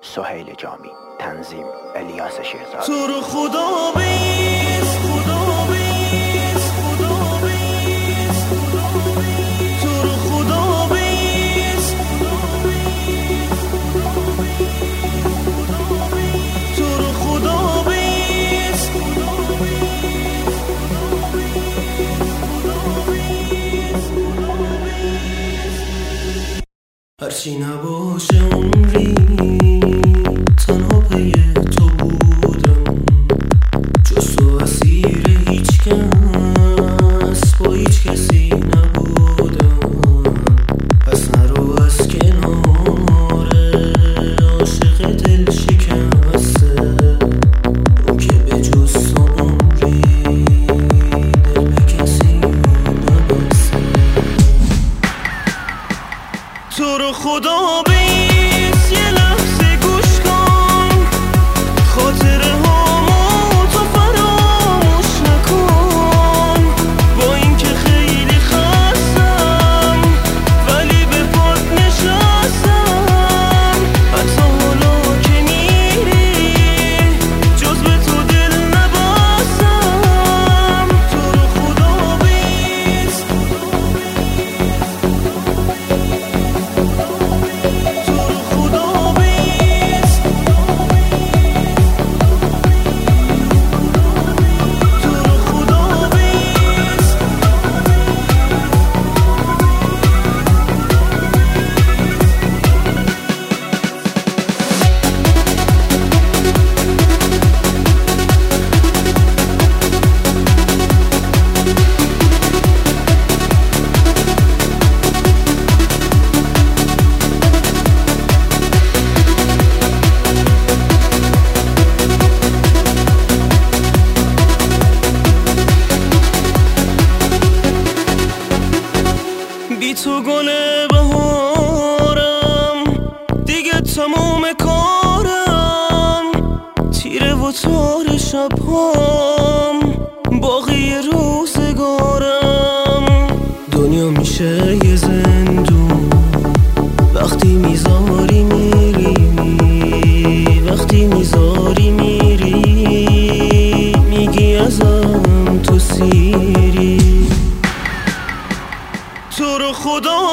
سهیل جامی، تنظیم الیاس شیرزاد. تو رو خدا بیز، خدا بیز، خدا بیز، تو رو خدا بیز، تو رو خدا بیز، هرچی نباشه عمری تنها پی تو بودم، جز تو اسیر هیچ کس با هیچ کسی نبودم. پس نرو از کنار عاشق دل شکسته، اون که به جز تو عمری دل به کسی نبسته. تو رو خدا بیز یه لحظه گوش کن، خاطره هامو تو فراموش نکن. با اینکه خیلی خستم ولی به پات نشستم، حتی حالا که میری جز به تو دل نبستم. تو رو خدا بیز، بی تو گل بهارم دیگه تموم کارم، تیره و تار شبهام باقی روزگارم. دنیا میشه یه زندون وقتی میذاری میری، وقتی میذاری میری میگی ازم تو سیری. تو رو خدا